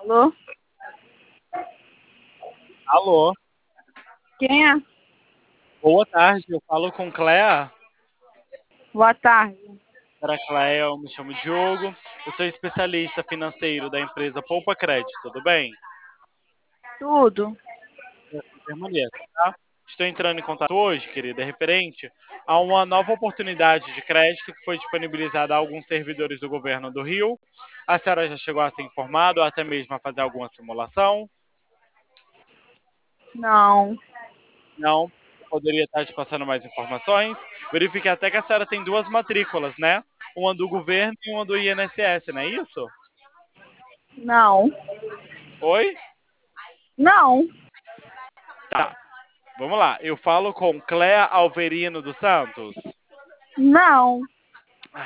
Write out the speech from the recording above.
Alô? Alô, Quem é? boa tarde, eu falo com Cléa. Boa tarde. Para Cléa, eu me chamo Diogo, eu sou especialista financeiro da empresa Poupa Crédito, tudo bem? Tudo? Permaneça, tá? Estou entrando em contato hoje, querida, referente a uma nova oportunidade de crédito que foi disponibilizada a alguns servidores do governo do Rio. A senhora já chegou a ser informada ou até mesmo a fazer alguma simulação? Não. Não, eu poderia estar te passando mais informações. Verifiquei até que a senhora tem duas matrículas, né? Uma do governo e uma do INSS, não é isso? Não. Oi? Não. Tá, vamos lá. Eu falo com Cléa Alverino dos Santos. Não.